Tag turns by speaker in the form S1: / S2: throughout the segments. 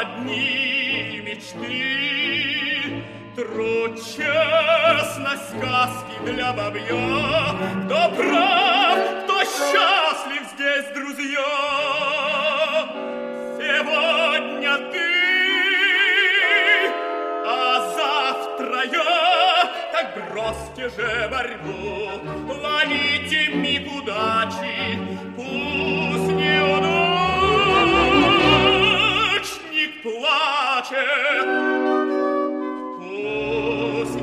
S1: одни мечты. Труд, честность, сказки для бабья. Кто прав, кто счастлив здесь, друзья. Сегодня ты, а завтра я. Так бросьте же борьбу, ловите миг удачи. Пусть неудачник плачет, пусть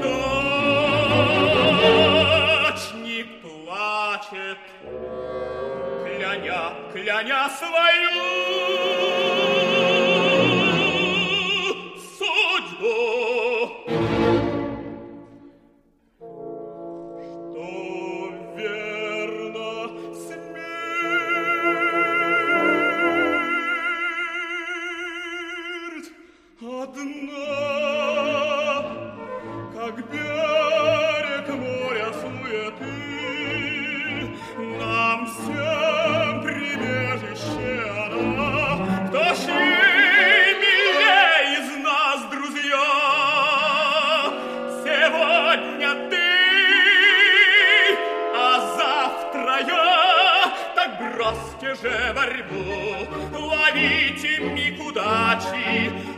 S1: неудачник плачет, кляня свою судьбу. Что верно, смерть одна, как берег моря суеты, нам всем прибежище она. Кто ж ей милей из нас, друзья? Сегодня ты, а завтра я. Так бросьте же борьбу, ловите миг удачи.